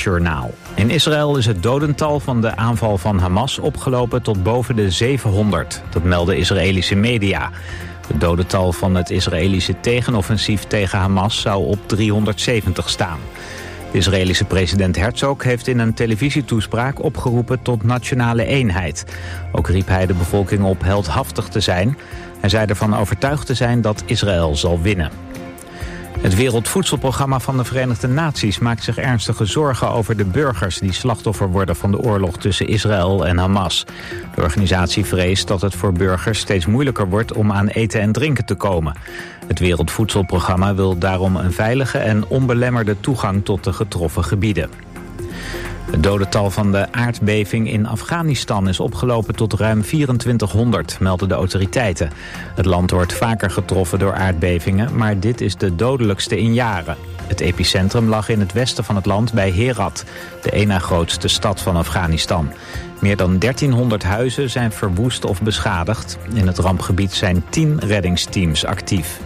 NOS-journaal. In Israël is het dodental van de aanval van Hamas opgelopen tot boven de 700. Dat melden Israëlische media. Het dodental van het Israëlische tegenoffensief tegen Hamas zou op 370 staan. De Israëlische president Herzog heeft in een televisietoespraak opgeroepen tot nationale eenheid. Ook riep hij de bevolking op heldhaftig te zijn. Hij zei ervan overtuigd te zijn dat Israël zal winnen. Het Wereldvoedselprogramma van de Verenigde Naties maakt zich ernstige zorgen over de burgers die slachtoffer worden van de oorlog tussen Israël en Hamas. De organisatie vreest dat het voor burgers steeds moeilijker wordt om aan eten en drinken te komen. Het Wereldvoedselprogramma wil daarom een veilige en onbelemmerde toegang tot de getroffen gebieden. Het dodental van de aardbeving in Afghanistan is opgelopen tot ruim 2400, melden de autoriteiten. Het land wordt vaker getroffen door aardbevingen, maar dit is de dodelijkste in jaren. Het epicentrum lag in het westen van het land bij Herat, de één na grootste stad van Afghanistan. Meer dan 1300 huizen zijn verwoest of beschadigd. In het rampgebied zijn 10 reddingsteams actief.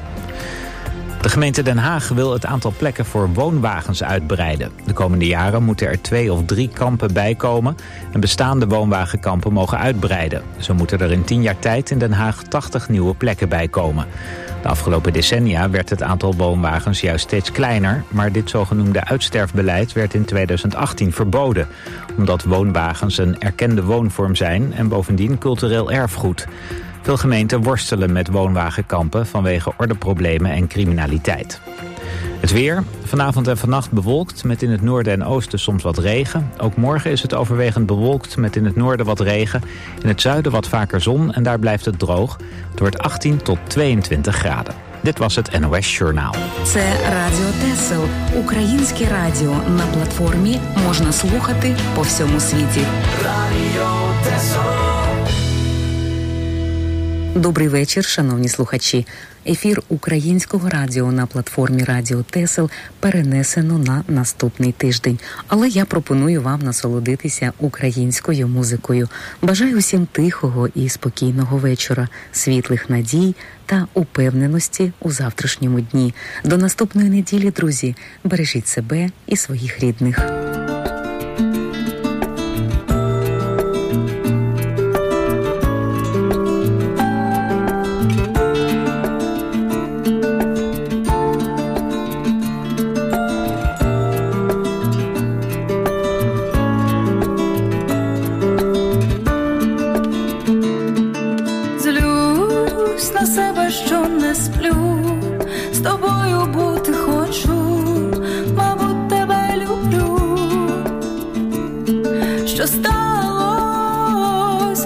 De gemeente Den Haag wil het aantal plekken voor woonwagens uitbreiden. De komende jaren moeten er 2 of 3 kampen bijkomen en bestaande woonwagenkampen mogen uitbreiden. Zo moeten er in 10 jaar tijd in Den Haag 80 nieuwe plekken bijkomen. De afgelopen decennia werd het aantal woonwagens juist steeds kleiner, maar dit zogenoemde uitsterfbeleid werd in 2018 verboden, omdat woonwagens een erkende woonvorm zijn en bovendien cultureel erfgoed. Veel gemeenten worstelen met woonwagenkampen vanwege ordeproblemen en criminaliteit. Het weer. Vanavond en vannacht bewolkt met in het noorden en oosten soms wat regen. Ook morgen is het overwegend bewolkt met in het noorden wat regen. In het zuiden wat vaker zon en daar blijft het droog. Het wordt 18 tot 22 graden. Dit was het NOS Journaal. Це Радіо Тесел. Українське радіо на платформі можна слухати по всьому світі. Радіо Тесел. Добрий вечір, шановні слухачі. Ефір українського радіо на платформі Радіо Тесел перенесено на наступний тиждень. Але я пропоную вам насолодитися українською музикою. Бажаю усім тихого і спокійного вечора, світлих надій та упевненості у завтрашньому дні. До наступної неділі, друзі. Бережіть себе і своїх рідних. На себе, що не сплю, з тобою бути хочу, мабуть, тебе люблю. Що сталось,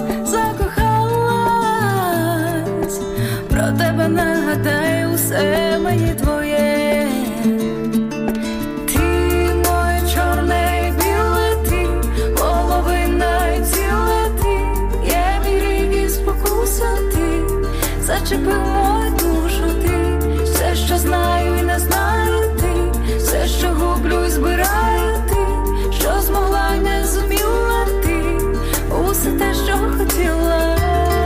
закохалась, про тебе нагадаю, усе мені твоє. Ти моє чорне і біле, ти половина і ціле, ти є мій рік і спокуса, ти зачепив мою душу, ти все, що знаю і не знаю, ти все, що гублю і збираю, ти що змогла й не зуміла, ти усе те, що хотіла.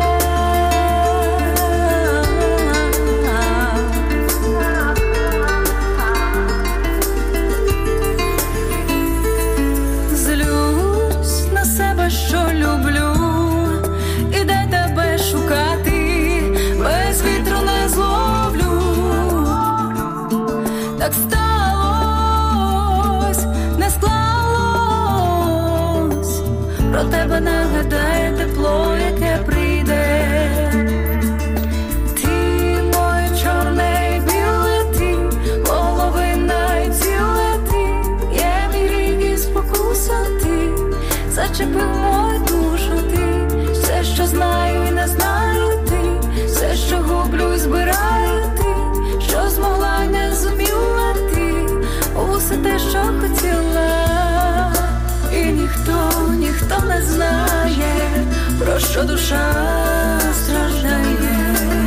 Злюсь на себе, що люблю, і де тебе шукати. Без вітру не зловлю, так сталось, не склалось, про тебе нагадає тепло, яке прийде. Ти моє чорне і біле, ти половина і ціле, ти є мій рік і спокуса, ти зачепив мою душу, ти все, що знаю і не знаю, все, що гублю і збираю, ти що змогла й не зуміла, ти усе те, що хотіла. І ніхто не знає, про що душа страждає.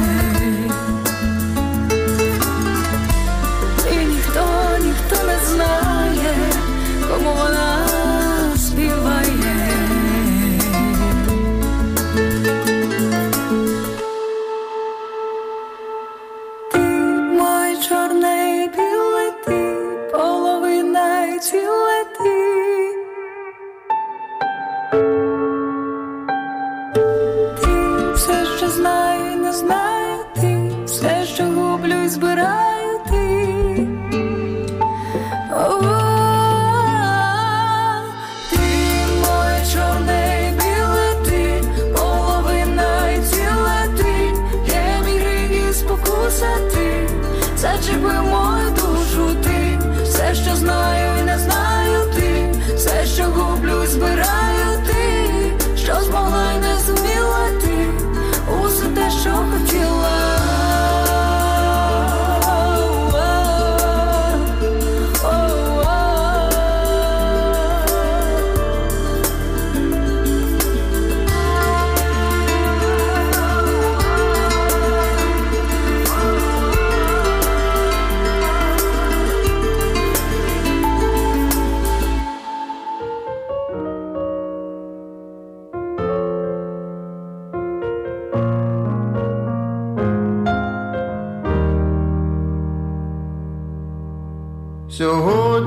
І ніхто не знає, кому вона співає. Чорне і біле, ти половина і ціле, ти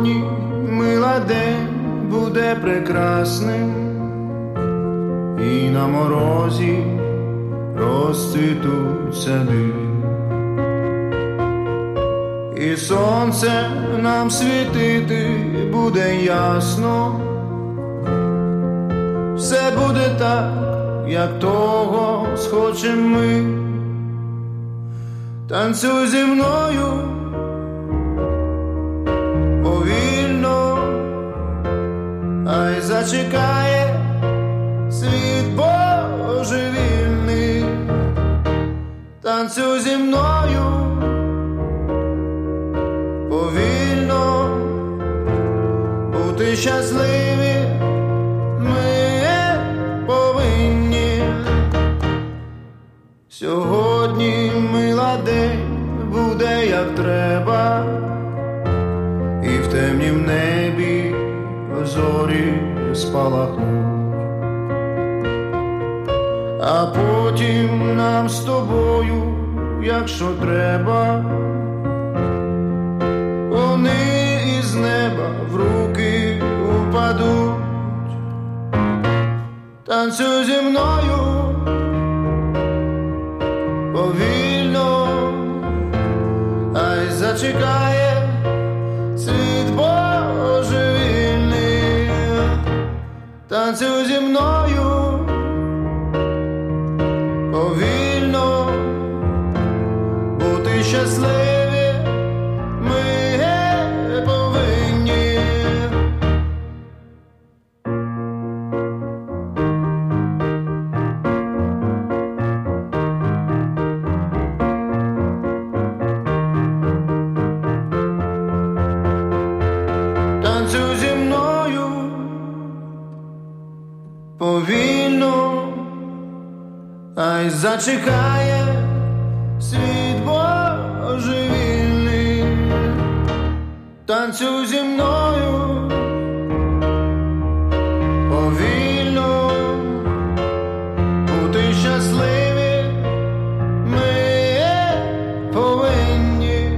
сьогодні, мила, день буде прекрасним, і на морозі розцвітуть сади, і сонце нам світити буде ясно. Все буде так, як того схочем ми. Танцюй зі мною повільно, ай зачекає світ божевільний. Танцюй зі мною повільно, бути щасливі ми повинні. Сьогодні, мила, день буде як треба, і в темнім небі зорі спалахнуть, а потім нам з тобою, якщо треба, вони із неба в руки упадуть. Танцюй зі мною повільно, ай зачекає світ божевільний. Танцюй зі мною повільно, бути щасливі ми повинні. Танцюй зі мною повільно, ай зачекає світ божевільний. Танцюй зі мною повільно, бути щасливі ми повинні.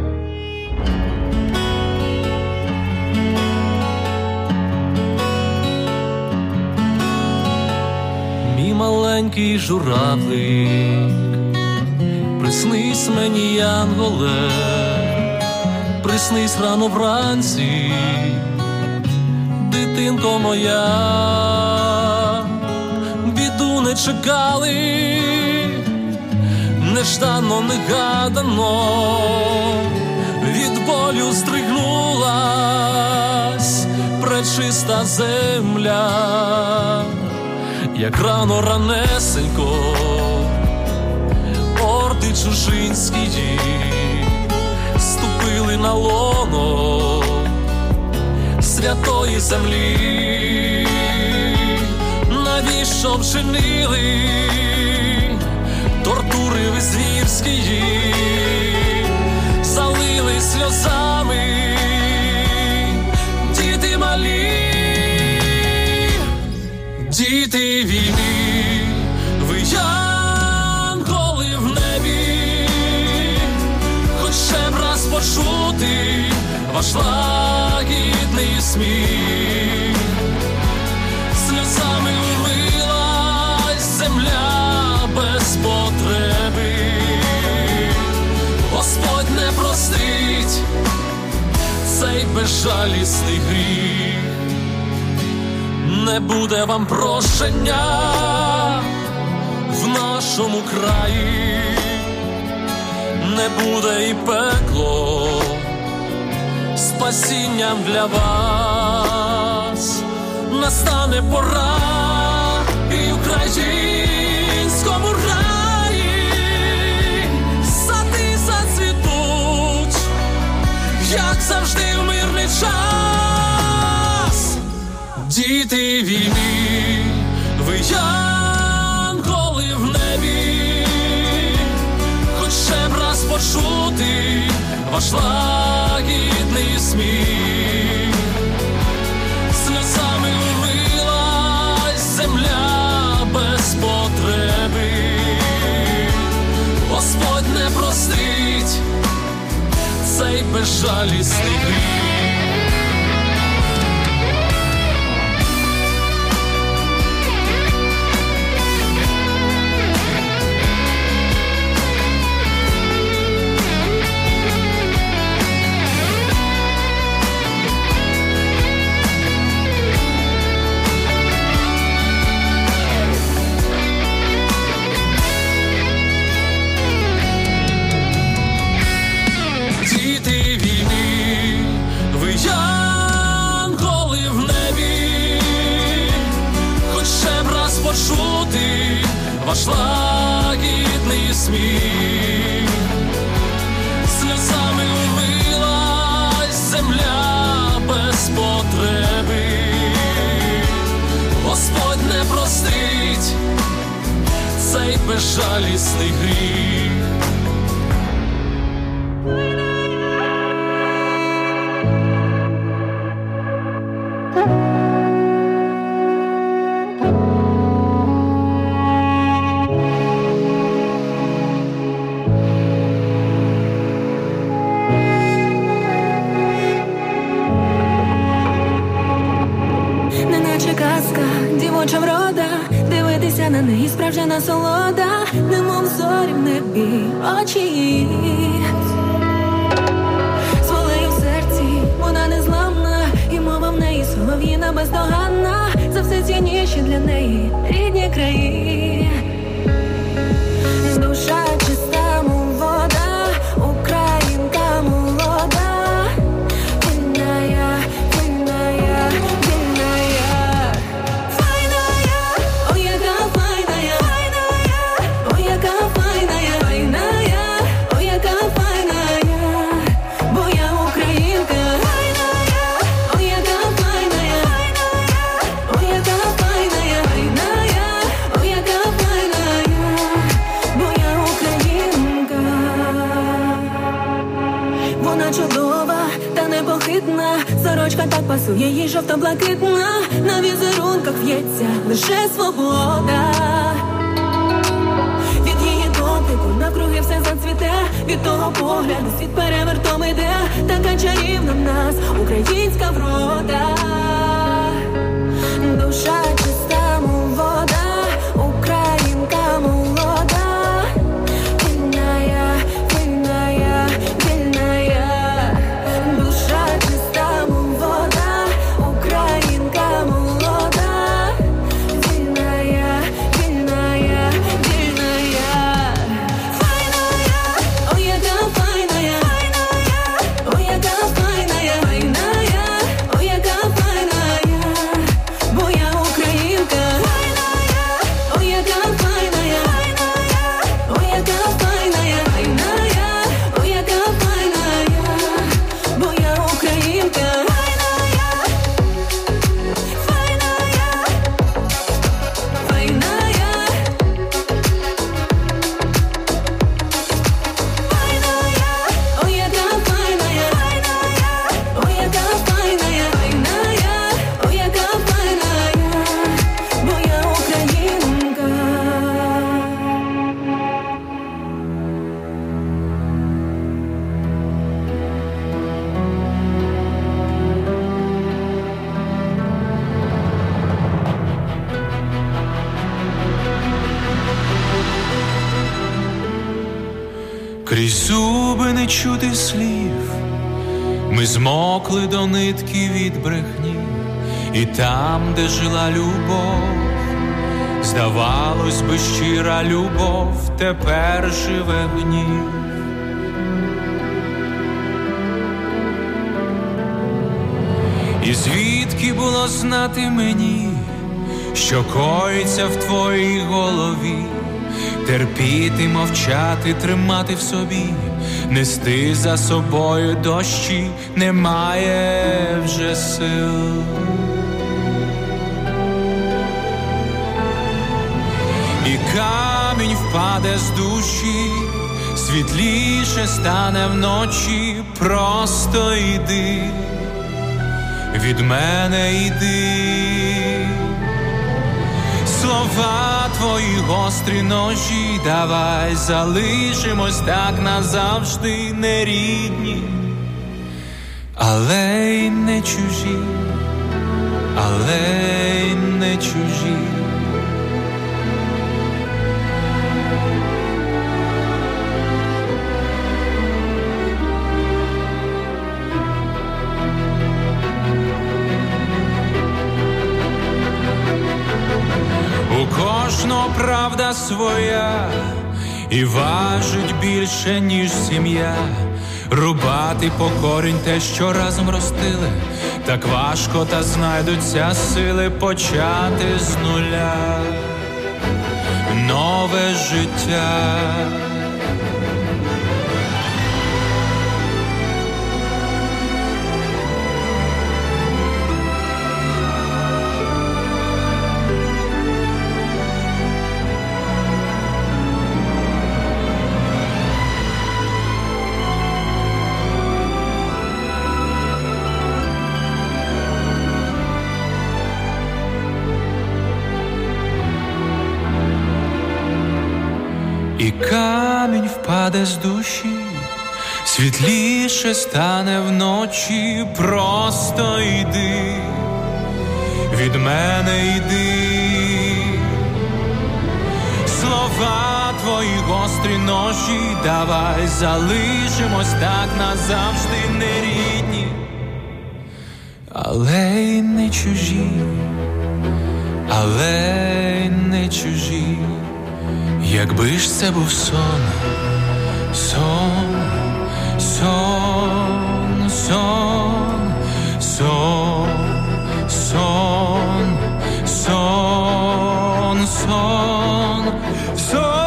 Мій маленький журавлик, приснись мені, янголе, приснись рано вранці, дитинко моя. Біду не чекали, неждано, негадано, від болю здригнулась пречиста земля. Як рано ранесенько орди чужинські ступили на лоно святої землі. Навіщо вчинили тортури ви звірські, залили сльозами діти малі. Діти війни, ви янголи в небі, хоч ще б раз почути ваш лагідний сміх. Сльозами умилась земля без потреби. Господь не простить цей безжалісний гріх. Не буде вам прощення в нашому краї, не буде і пекло спасінням для вас. Настане пора і українському раї сади зацвітуть, як завжди в мирний час. Діти війни, ви янголи в небі, хоч ще б раз почути ваш лагідний сміх. Сльозами умилась земля без потреби. Господь не простить цей безжалісний гріх. ваш лагідний сміх. Сльозами умилась земля без потреби. Господь не простить цей безжалісний гріх. Дівоча врода, дивитися на неї справжня насолода, немов зорі в небі очі її. З волею в серці вона незламна, і мова в неї солов'їна бездоганна. За все цінніші для неї рідні краї. Душа чиста, мов вода, українка молода. Вільная, вільная, вільная. Файная, ой, яка файная, ой, яка файная, файная, ой, яка файная, бо я українка. Ой, яка файная, ой, яка файная, файная, ой, яка файная, бо я українка. Вона чудова та непохитна, сорочка так пасує їй жовто-блакитна. На візерунках в'ється лише свобода. Від її дотику навкруги все зацвіте, від того погляду світ перевертом іде. Така чарівна в нас українська врода. Душа чиста, мов вода, українка молода. Вільная, вільная, вільная. Душа чиста, мов вода, українка молода. Вільная, вільная, вільная. Файная, ой, яка файная, ой, яка файная, файная, ой, яка файная, бо я українка. Ой, яка файная, ой, яка файная, файная, ой, яка файная, бо я українка. Крізь зуби не чути слів, ми змокли до нитки від брехні, і там, де жила любов, здавалось би, щира любов, тепер живе гнів. І звідки було знати мені, що коїться в твоїй голові? Терпіти, мовчати, тримати в собі, нести за собою дощі немає вже сил. І камінь впаде з душі, світліше стане вночі, просто йди, від мене йди. Слова твої гострі ножі, давай залишимось так назавжди, не рідні, але й не чужі, але й не чужі. У кожного правда своя, і важить більше, ніж сім'я. Рубати по корінь те, що разом ростили, так важко, та знайдуться сили почати з нуля. нове життя. І камінь впаде з душі, світліше стане вночі, просто йди, від мене йди. Слова твої гострі ножі, давай залишимось так назавжди, не рідні, але й не чужі, але й не чужі. Якби ж це був сон, сон, сон, сон, сон, сон, сон, сон, сон.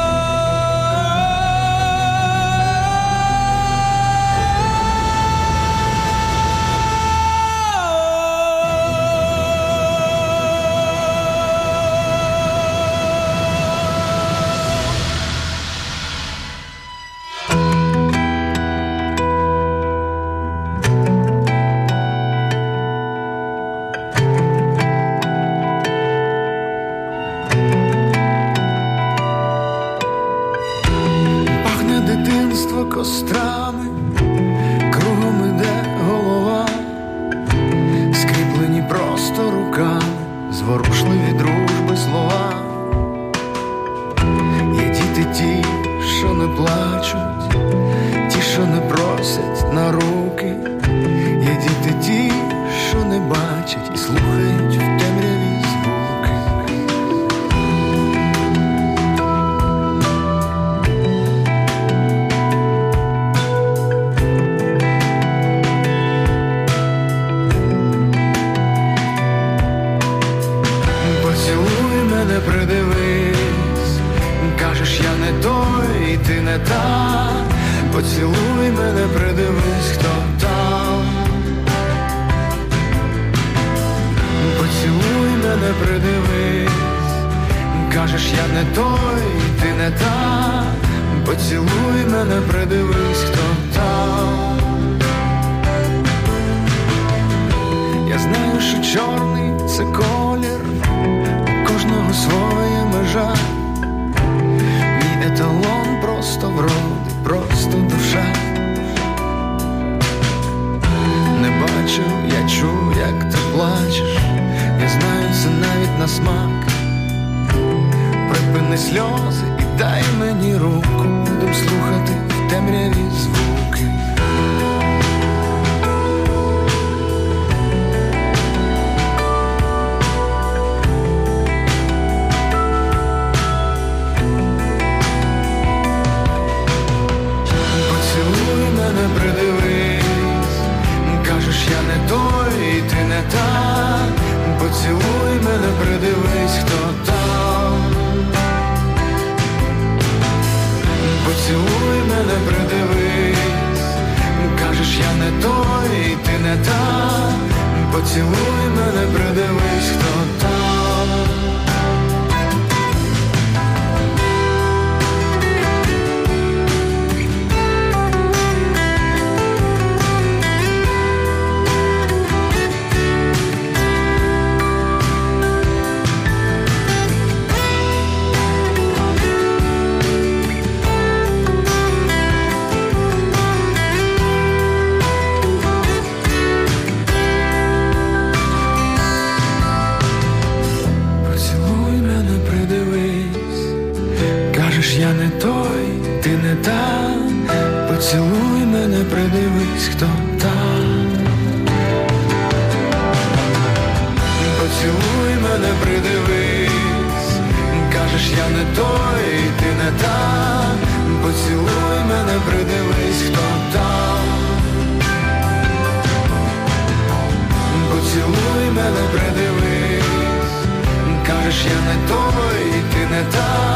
Кострами кругом іде голова, скріплені просто руками, зворушливі дружби слова. Є діти ті, що не плачуть, ті, що не просять на руки. Є діти ті, що не бачать і слухають в темряві звуки. Придивись, кажеш, я не той, і ти не та. Поцілуй мене, придивись, хто там. Поцілуй мене, придивись, кажеш, я не той, і ти не та. Поцілуй мене, придивись, хто там. Я знаю, що чорний – це колір, кожного своя межа. Мій еталон просто вроди, просто душа. Не бачу, я чую, як ти плачеш. Я знаю це навіть на смак. Припини сльози і дай мені руку, будем слухати в темряві звуки. Придивись, кажеш, я не той, і ти не та. Поцілуй мене, придивись, хто там. Поцілуй мене, придивись, кажеш, я не той, і ти не та. Поцілуй мене, придивись, хто там. Я не той, ти не та. Поцілуй мене, придивись, хто там. Поцілуй мене, придивись, кажеш, я не той, ти не та. Поцілуй мене, придивись, хто там. Поцілуй мене, придивись, кажеш, я не той, ти не та.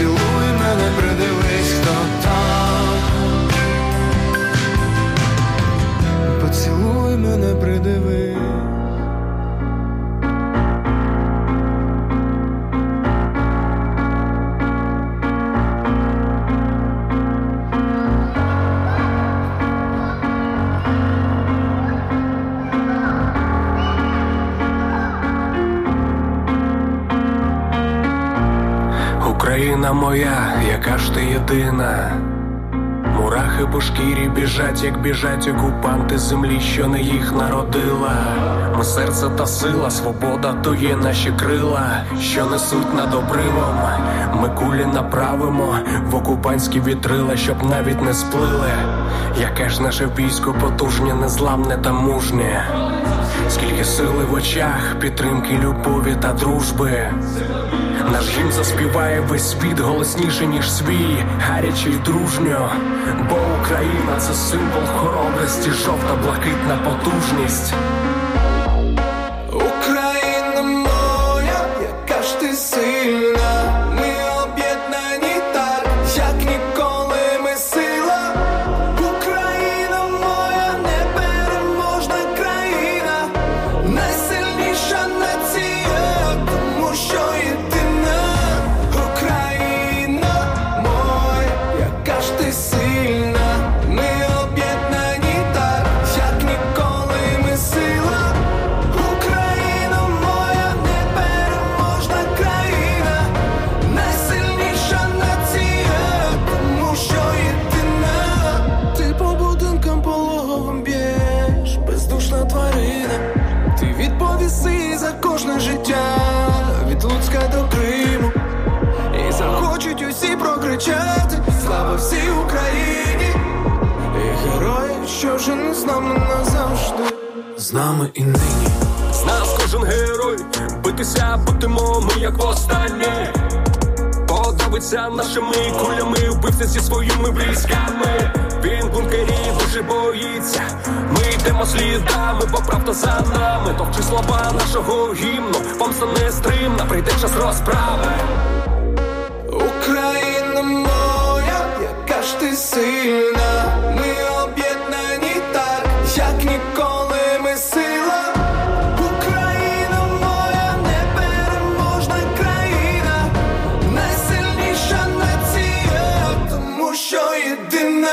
Поцілуй мене, придивись, хто там. Поцілуй мене, придивись. Україна моя, яка ж ти єдина. Мурахи по шкірі біжать, як біжать окупанти землі, що не їх народила. Ми серце та сила, свобода то є наші крила, що несуть над обривом. Ми кулі направимо в окупантські вітрила, щоб навіть не сплили. Яке ж наше військо потужне, незламне та мужнє. Скільки сили в очах, підтримки, любові та дружби. Наш гімн заспіває весь світ голосніше, ніж свій, гаряче й дружньо. Бо Україна – це символ хоробрості, жовта-блакитна потужність. Україна моя, яка ж ти сильна. Ми об'єднані так, як ніколи ми сила. Україна моя, непереможна країна, найсильніша нація, тому що єдина. Україна моя, яка ж ти сильна. Ми об'єднані так, як ніколи ми сила. Україна моя, непереможна країна, найсильніша нація, тому що єдина. Ти по будинкам пологовим б'єш, бездушна тварина. Ти відповіси за кожне життя, від Луцька до Криму. І захочуть усі прокричати: слава всій Україні! І герої, що вже не з нами назавжди, з нами і нині. З нас кожен герой, битися будемо ми, як востаннє. Подобиться нашими кулями, вбився зі своїми близьками. Він в бункері дуже боїться, ми йдемо слідами, бо правда за нами. Товчи слова нашого гімну, помста нестримна, прийде час розправи. Україна моя, яка ж ти сильна. Ми об'єднані так, як ніколи ми сила. Україна моя, непереможна країна, найсильніша нація, тому що єдина.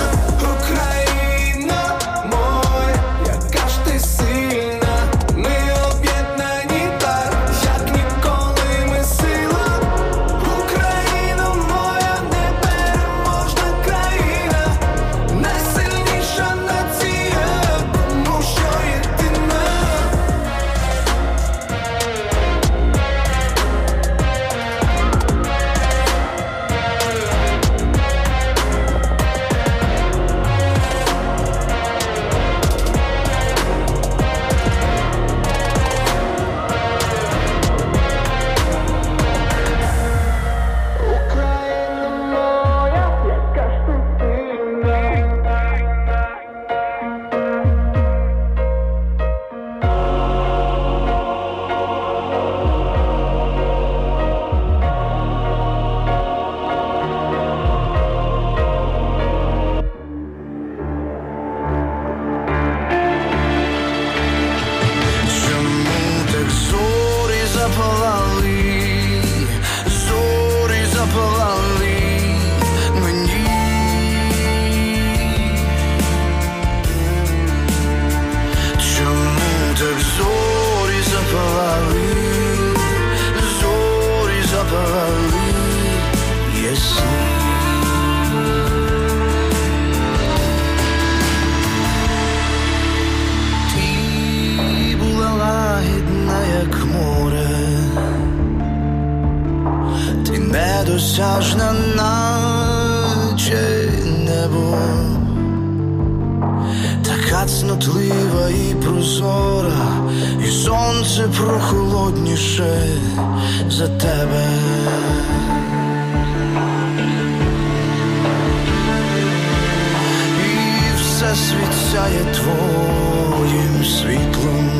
Україна моя, яка ж ти сильна. Ми об'єднані так, як ніколи ми сила. Україна моя, непереможна країна, найсильніша нація, тому що єдина. Чому так зорі запалали, зорі запалали мені? Чому так зорі запалали, зорі запалали ясні? Ти була лагідна, як море, ти недосяжна, наче небо, така цнотлива і прозора, і сонце прохолодніше за тебе. І все світ сяє твоїм світлом,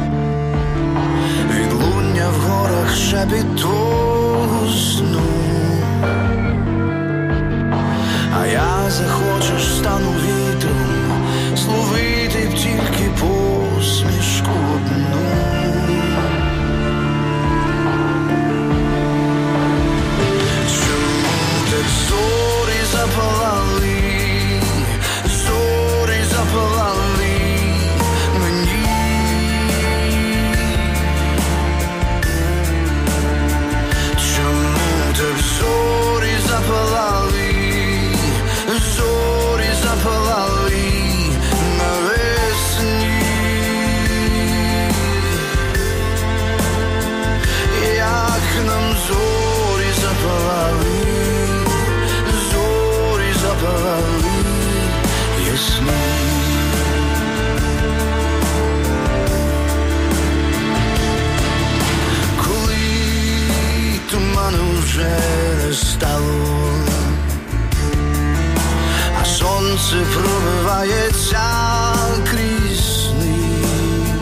відлуння в горах шепіт твого сну. сонце пробивається крізь них.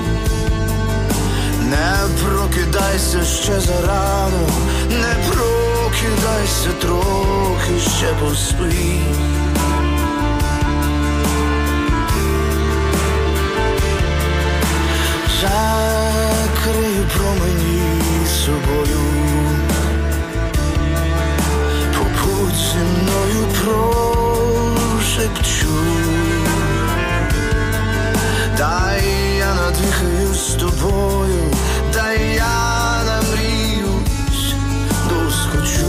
Не прокидайся ще зарано, не прокидайся, трохи ще поспи. Закрию промені собою, побудь зі мною, прошепчу. Дай я надихаю з тобою, дай я намріюсь, доскочу.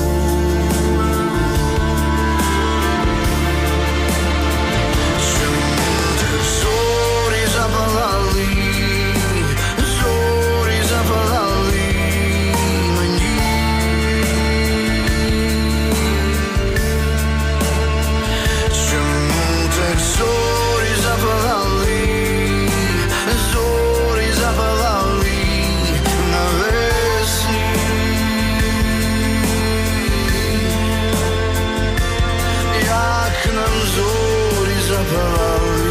Чому так зорі запалали, зорі запалали мені? Чому так зорі запалали, зорі запалали навесні? Як нам зорі запалали,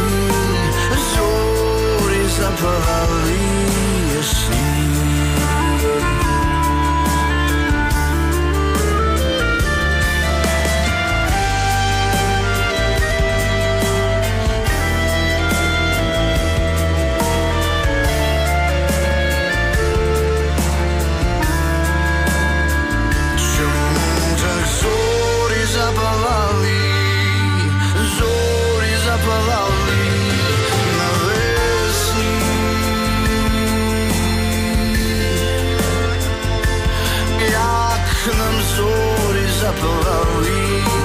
зорі запалали ясні. Чому так зорі запалали, зорі запалали навесні? Як нам зорі запалали,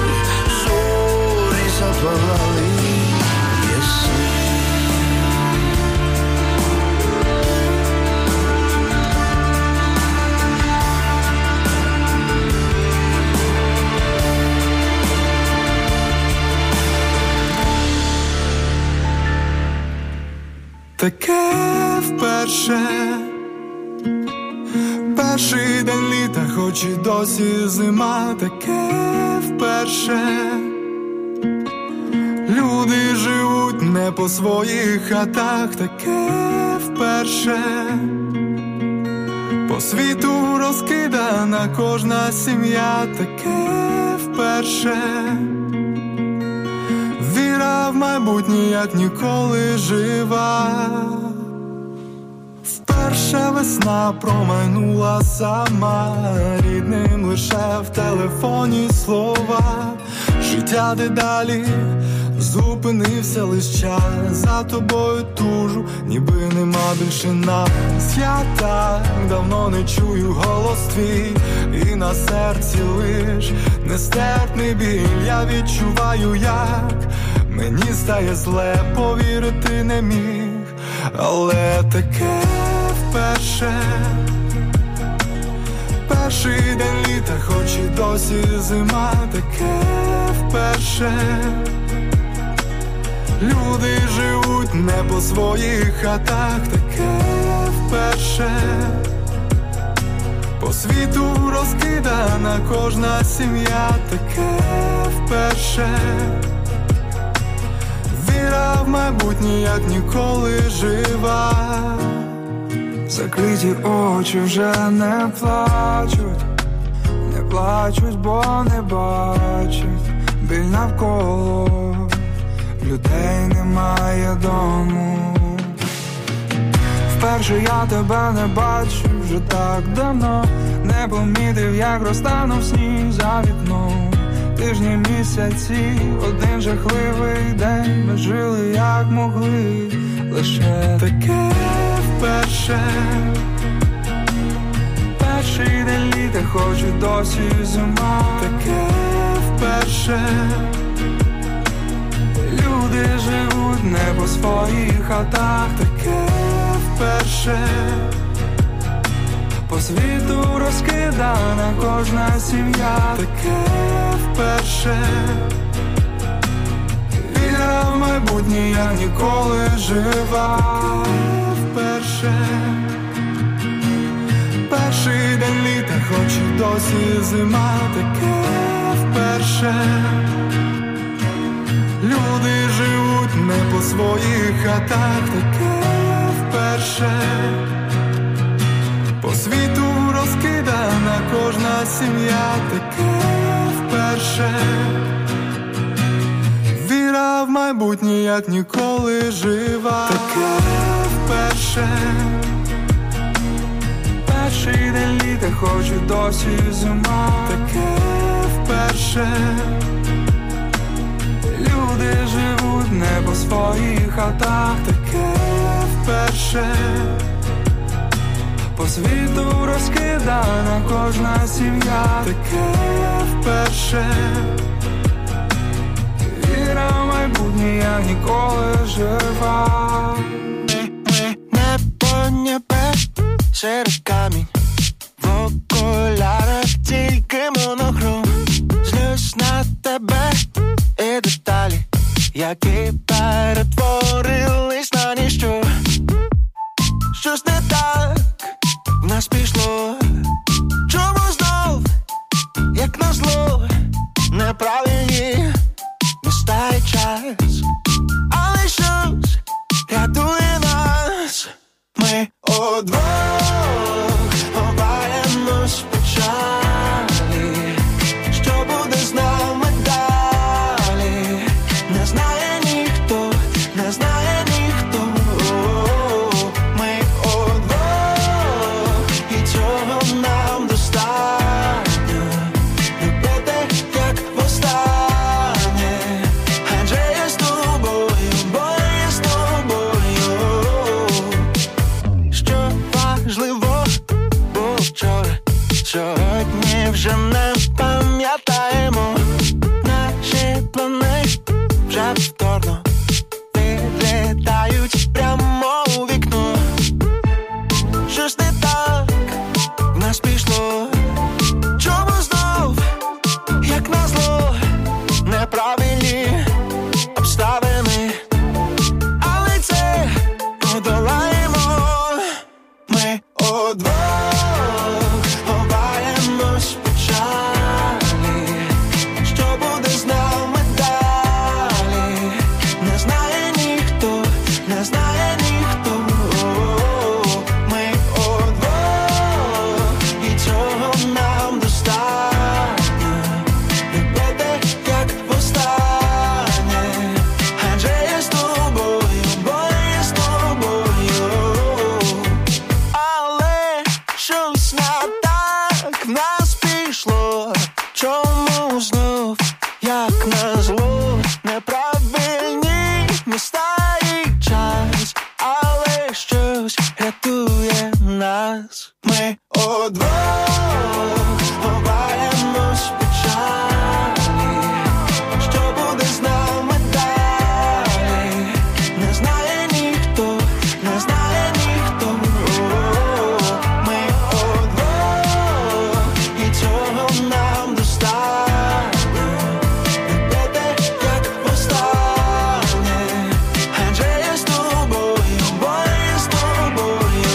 зорі запалали ясні. Таке вперше, перший день літа, хоч і досі зима. Таке вперше, люди живуть не по своїх хатах. Таке вперше, по світу розкидана кожна сім'я. Таке вперше, віра в майбутнє як ніколи жива. Вперше весна промайнула сама, рідним лише в телефоні слова. Життя дедалі зупинився лиш час, за тобою тужу, ніби нема більше нас. Я так давно не чую голос твій, і на серці лиш нестерпний біль. Я відчуваю, як мені стає зле, повірити не міг, але таке вперше, перший день літа, хоч і досі зима. Таке вперше, люди живуть не по своїх хатах. Таке вперше, по світу розкидана кожна сім'я. Таке вперше, віра в майбутнє як ніколи жива. Закриті очі вже не плачуть, не плачуть, бо не бачать біль навколо, людей немає дому. Вперше я тебе не бачу вже так давно, не помітив, як розтанув сніг за вікном. Тижні, місяці, один жахливий день, ми жили як могли, лише таке вперше, перший день літа, хоч і досі зима. Таке вперше, люди живуть не по своїх хатах. Таке вперше, по світу розкидана кожна сім'я. Таке вперше, віра в майбутнє як ніколи жива. Вперше, перший день літа, хоч і досі зима. Таке вперше, Люди живуть не по своїх хатах, таке вперше. По світу розкидана кожна сім'я, таке вперше. Віра в майбутнє, як ніколи жива, таке вперше. Перший день літа, хоч і досі зима, таке вперше. Люди живуть не по своїх хатах, таке вперше. По світу розкидана кожна сім'я, таке вперше. Віра в майбутнє, як ніколи жива. Небо, небе, серед камінь, в окулярах тільки монохром. Злюсь на тебе і деталі, які перетворились на ніщо. Щось не так в нас пішло. Чому знов, як назло, неправильні міста і час. Але щось рятує нас. Ми удвох ховаємось в печалі. Що буде з нами далі? Не знає ніхто, не знає ніхто. Ми удвох, і цього нам достатньо. Любити, як востаннє. Адже я з тобою, бо я з тобою. Що важливо було вчора, сьогодні вже не пам'ятаємо. Наші плани вже повторно вилітають прямо у вікно. Щось не так в нас пішло. Чому знов, як назло, неправильні обставини. Але це подолаємо. Ми удвох ховаємось в печалі. Що буде з нами далі? Не знає ніхто, не знає ніхто. Ми удвох, і цього нам достатньо. Любити, як востаннє. Адже я з тобою, бо я з тобою. Але щось не так в нас пішло. Чому знов, як назло, неправильні міста і час. Але щось рятує нас. Ми удвох ховаємось в печалі. Що буде з нами далі? Не знає ніхто, не знає ніхто. Ми удвох, і цього нам достатньо. Любити, як востаннє. Адже я з тобою, бо я з тобою.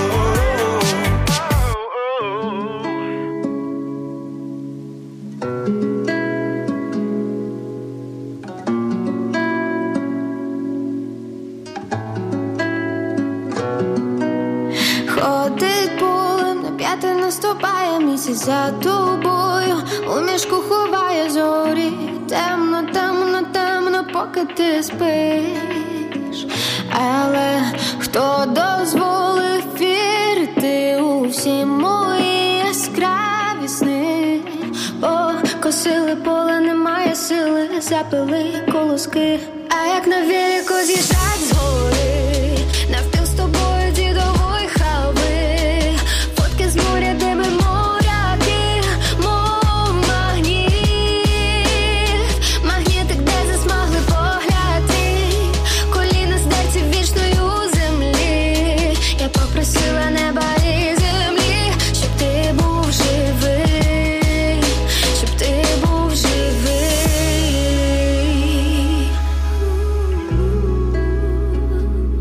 Ходить полем, на п'яти наступає місяць за тобою. У мішку ховає зорі. Темно, темно, темно, поки ти спиш. Але хто дозволив вірити у всі мої яскраві сни? Покосили поле, немає сили, запили колоски. А як на велику з'їжджать з гори, навпіл з тобою дідової халви. Фотки з моря, де ми моряки, мов магніт. Магнітик, де засмагли погляди, коліна здерті вічною землі. Я попросила неба і землі, щоб ти був живий, щоб ти був живий.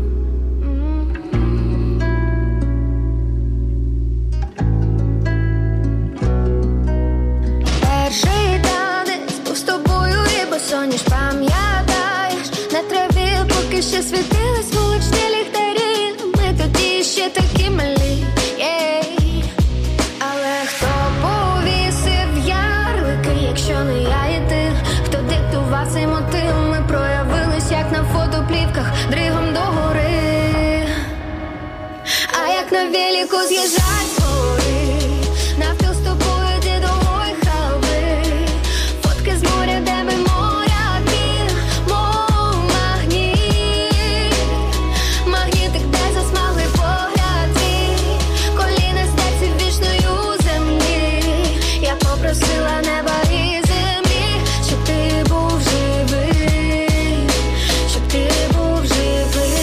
роз'їжджать гори, навпіл з тобою йди до мої халви. Фотки з моря, де ми моря пів, мов магніт. Магнітик, де засмагли погляд твій, коліна стерці вічною землі. Я попросила неба і землі, щоб ти був живий, щоб ти був живий.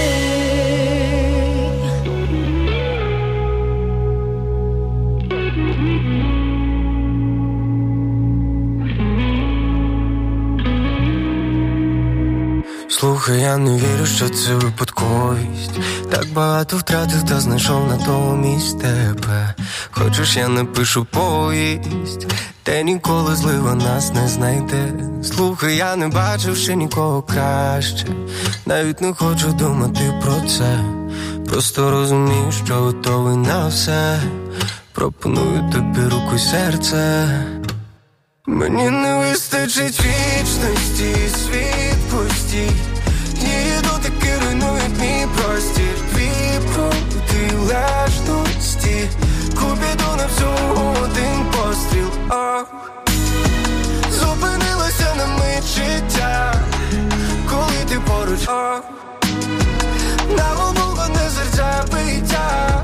Слухай, я не вірю, що це випадковість. Так багато втратив та знайшов натомість тебе. Хочеш, я напишу повість, те ніколи злива нас не знайде. Слухай, я не бачив ще нікого краще, навіть не хочу думати про це. Просто розумію, що готовий на все. Пропоную тобі руку й серце. Мені не вистачить вічності, світ пустій. Її дотики руйнують мій простір. Твій протилежності, Купіду на всього один постріл. Зупинилося на мить життя, коли ти поруч. На обох одне серця биття.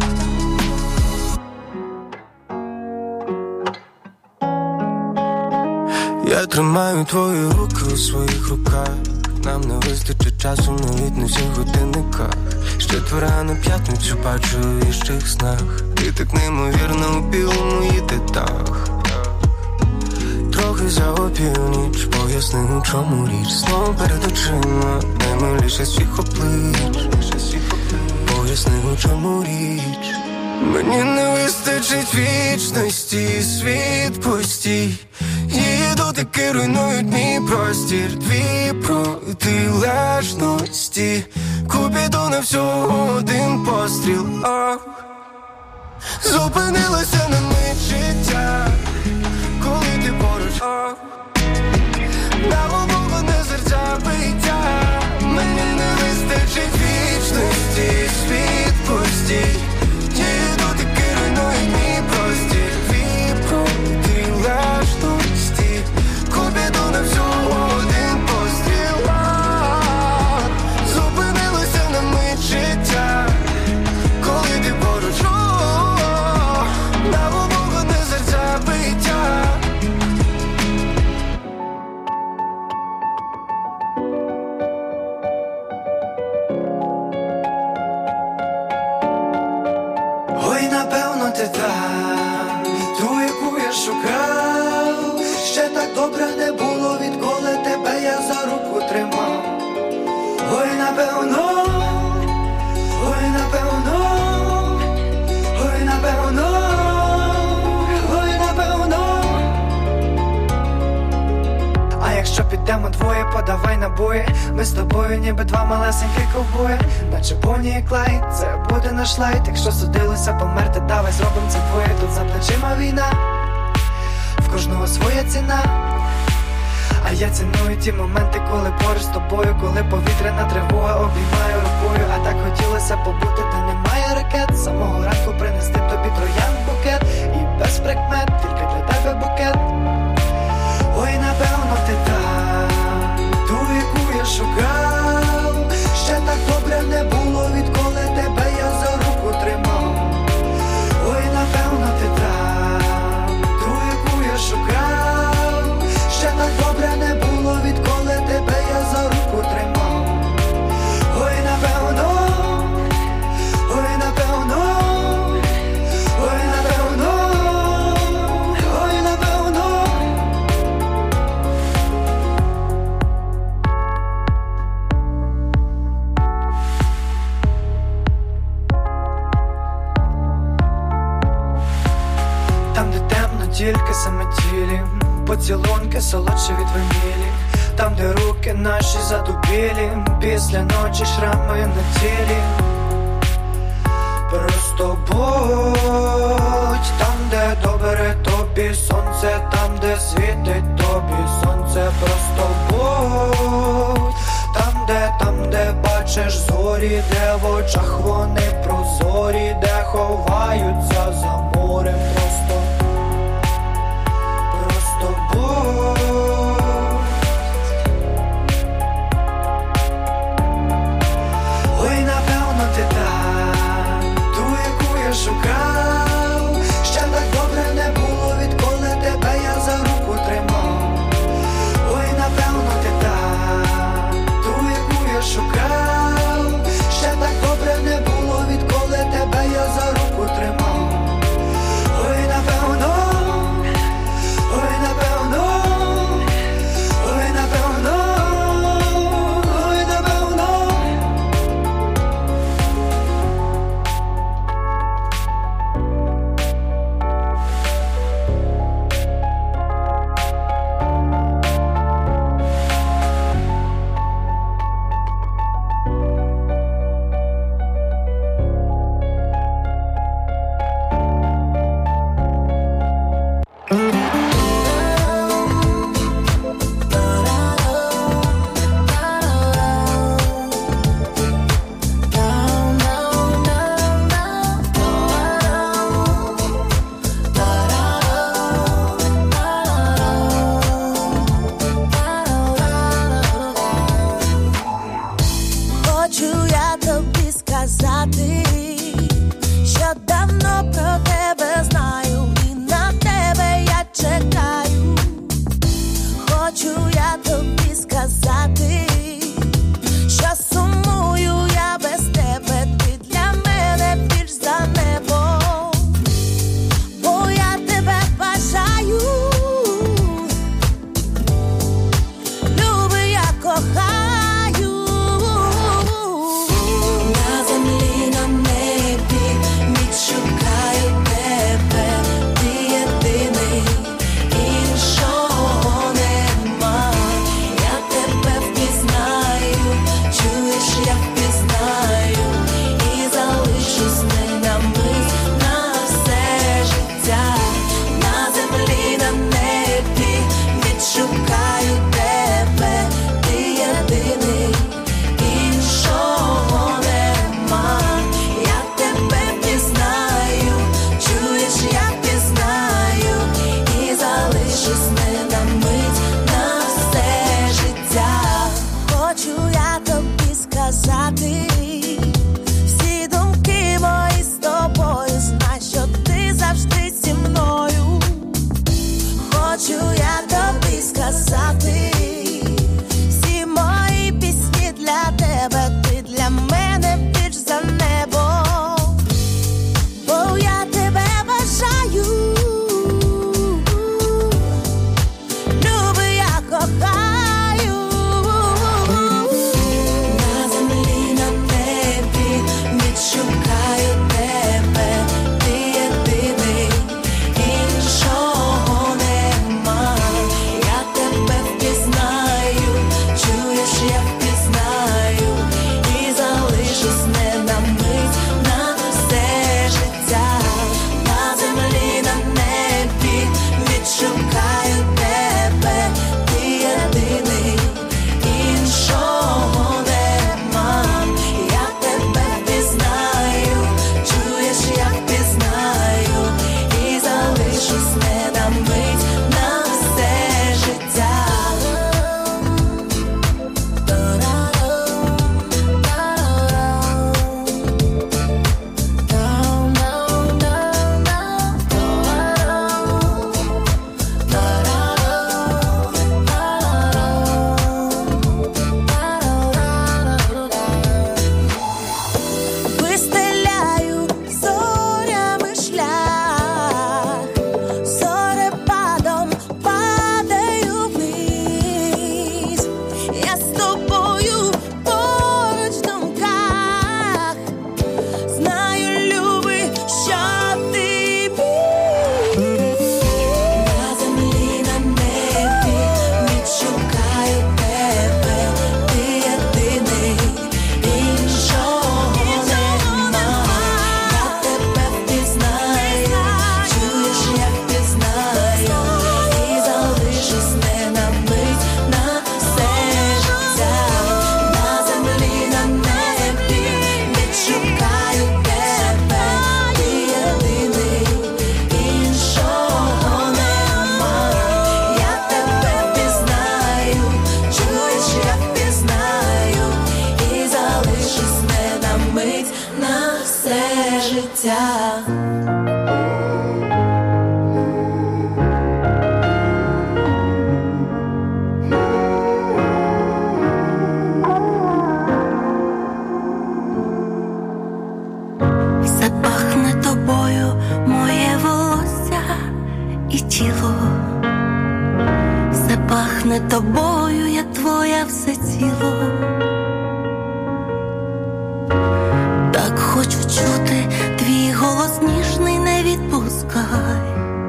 Я тримаю твої руки у своїх руках. Нам не вистачить часу навіть на всіх годинниках. З четверга на п'ятницю бачу у віщих снах. Ти так неймовірно у білому їдетах. Трохи за опівніч, поясни, у чому річ. Знову перед очима, наймиліше всіх облич. Поясни, у чому річ. Мені не вистачить вічності, світ пустій. Її дотики руйнують мій простір. Дві протилежності, Купіду на всього один постріл. Зупинилося на мить життя, коли ти поруч. На обох одне серця биття. Мені не вистачить вічності, світ пустій. Її дотики руйнують мій простір. Дві протилежності, Купіду на всього один постріл. Зупинилося на мить життя, коли ти поруч. На обох одне серця биття. Ой, напевно, ти та, ту, яку я шукав. Ще так добре не було, відколи тебе я за руку тримав. Ой, напевно, ой, напевно, ой, напевно, ой, напевно. А якщо підемо двоє, подавай набої. Ми з тобою ніби два малесенькі ковбої. Наче Бонні і Клайд, це буде наш лайт. Якщо судилося померти, давай зробимо це двоє. Тут за плечима війна, в кожного своя ціна. А я ціную ті моменти, коли поруч з тобою. Коли повітряна тривога обіймає рукою. А так хотілося побути, де немає ракет. З самого ранку принести тобі троянд букет. І без прикмет, тільки для тебе букет. Ой, напевно, ти та, ту, яку я шукав. Ще так добре не було, відколи тебе я за руку тримав. Ой, напевно, ти та, ту, яку я шукав. Ще так добре не було, відколи тебе я за руку тримав. Ой, напевно, ой, напевно, ой, напевно, ой, напевно. Там, де темно, тільки самотілі, поцілунки солодші від ванілі. Там, де руки наші задубілі, після ночі шрами на тілі. Просто будь там, де добре тобі сонце, там, де світить тобі сонце. Просто будь там, де бачиш зорі, де в очах вони прозорі, де ховають серця. Все пахне тобою, моє волосся і тіло. Все пахне тобою, я твоя все ціло. Так хочу чути твій голос ніжний, не відпускай.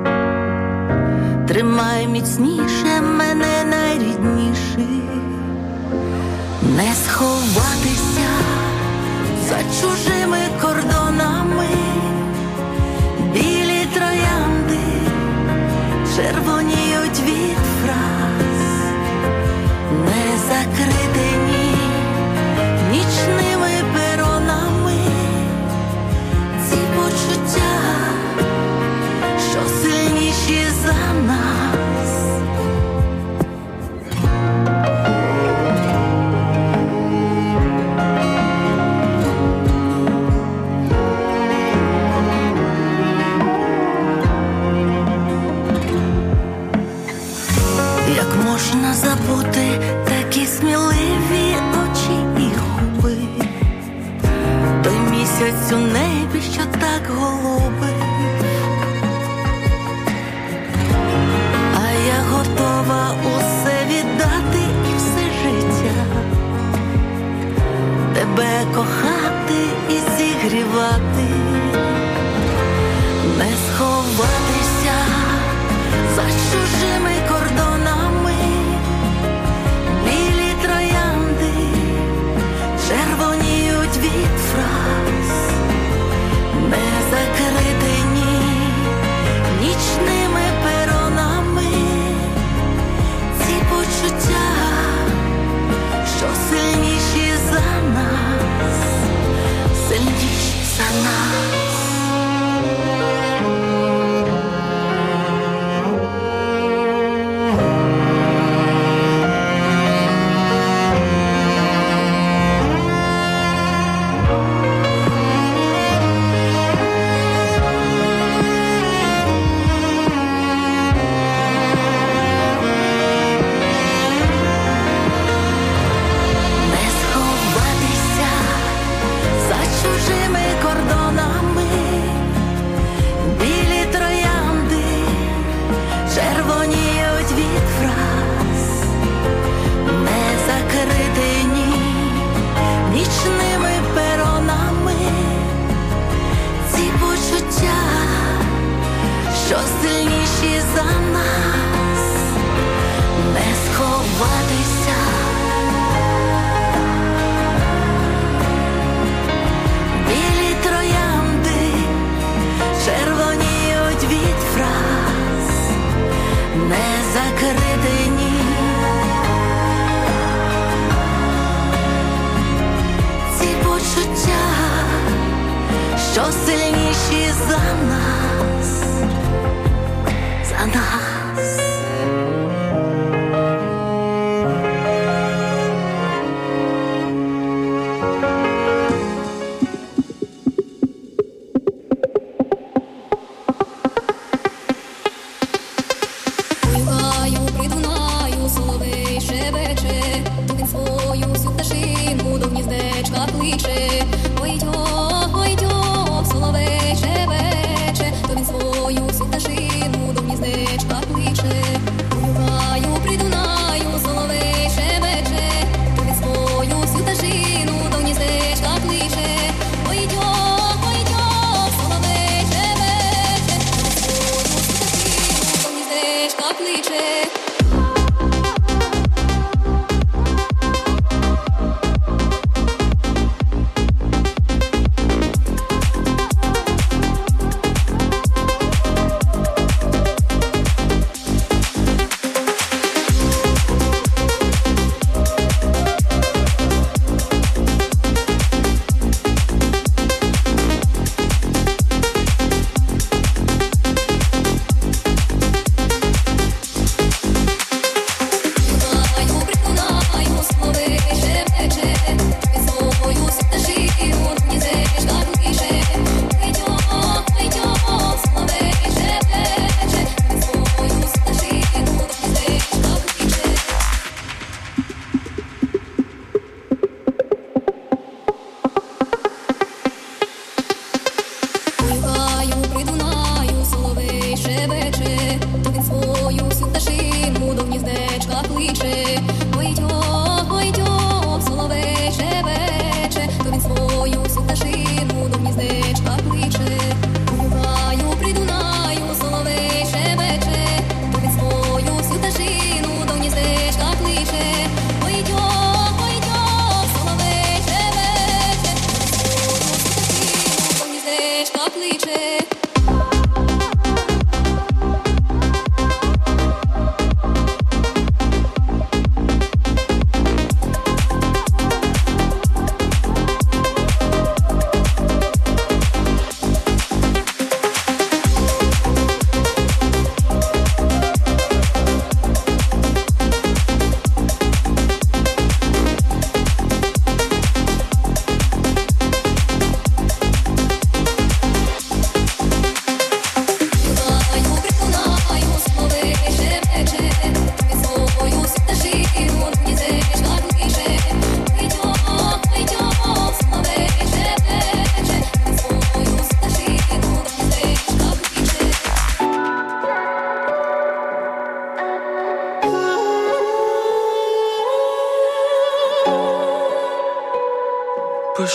Тримай міцніше мене, найрідніший. Не сховатися за чужими кордонами. Білі троянди червоніють від фраз, не закритені нічними перонами. Ці почуття, що сильніші за нас. Як можна забути такі сміливі очі і губи, той місяць у небі, що так голубий. А я готова усе віддати і все життя, тебе кохати і зігрівати. Не сховатися за чужими кордонами. Білі троянди червоніють від фраз, не закритий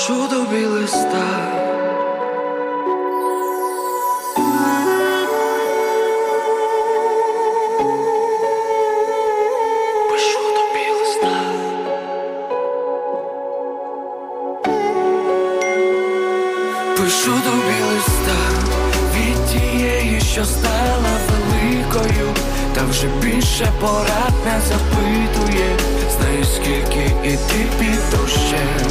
пишу тобі листа. Пишу тобі листа від тієї, що стала великою, та вже більше порад не запитує. Знаю, скільки іти під дощем.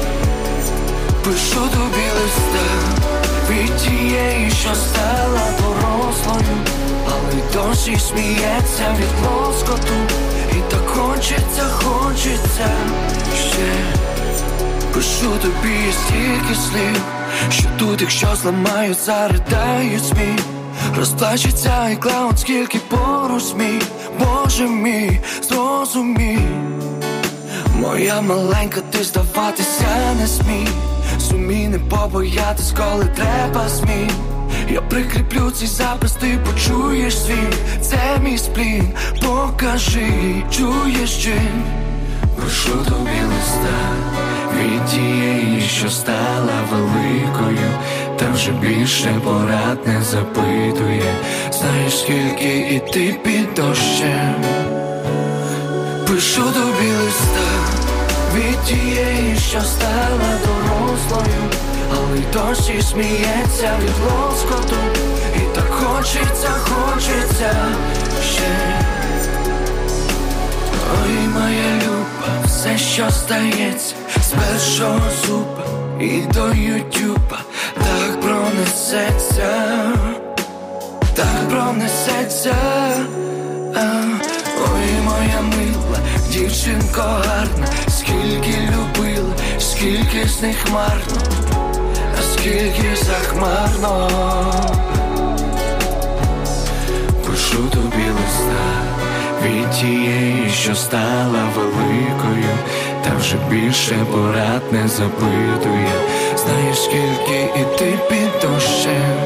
Пишу тобі листа від тієї, що стала дорослою, але й досі сміється від лоскоту. І так хочеться ще. Пишу тобі стільки слів, що тут, якщо зламають, заридають сміх. Розплачеться і клаун, скільки поруч сміх. Боже мій, зрозумій, моя маленька, ти здаватися не смій. Зумій не побоятись, коли треба змін. Я прикріплю цей запис, ти почуєш свій. Це мій сплін, покажи, чуєш чин. Прошу тобі листа від тієї, що стала великою, та вже більше порад не запитує. Знаєш, скільки іти під дощем. Пишу тобі листа від тієї, що стала дорослою, але й досі сміється від лоскоту. І так хочеться ще. Ой, моя люба, все, що стається з першого зуба і до ютюба, так пронесеться. Ой, моя мила, дівчинко гарна, скільки любила, скільки з них марно, а скільки захмарно. Пишу тобі листа від тієї, що стала великою, та вже більше порад не запитує. Знаєш, скільки іти під дощем.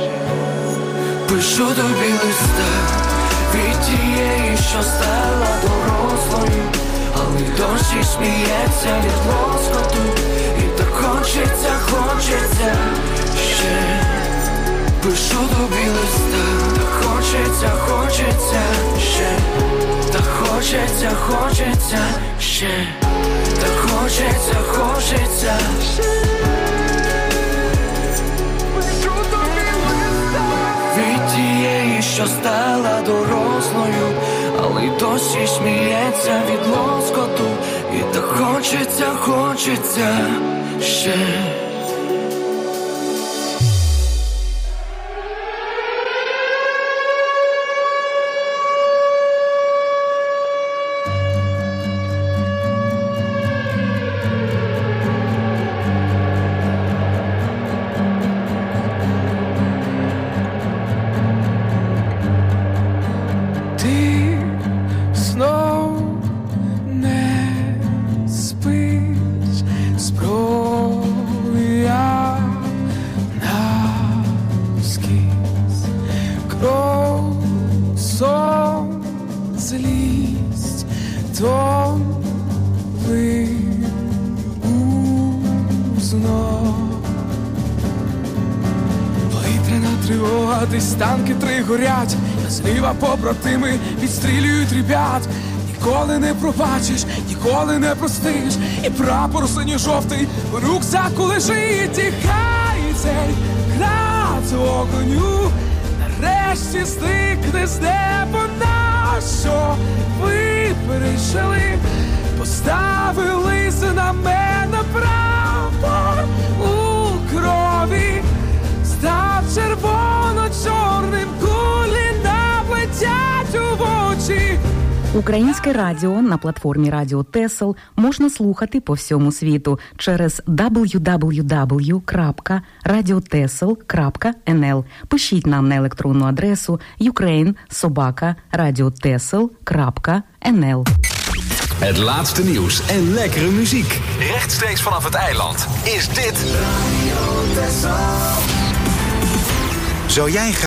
Пишу тобі листа від тієї, що стала дорослою, але й досі сміється від лоскоту. І так хочеться ще. Пишу тобі листа, так хочеться ще. Так хочеться ще. Так хочеться ще. Від тієї, що стала дорослою, але й досі сміється від лоскоту. І так хочеться ще. Танки три горять, а зліва побратими відстрілюють ребят. Ніколи не пробачиш, ніколи не простиш, і прапор синьо-жовтий в рюкзаку лежить. І хай цей град огоню нарешті стикне з неба, на що ви перейшли, поставили на мене прапор у крові, став червоно-чорним, кулі нам летять у вочі. Українське радіо на платформі Радіо Тесел можна слухати по всьому світу через www.radiotesel.nl. Пишіть нам на електронну адресу ukraine@radiotesel.nl. Het laatste nieuws en lekkere muziek. Rechtstreeks vanaf het eiland is dit... Zou jij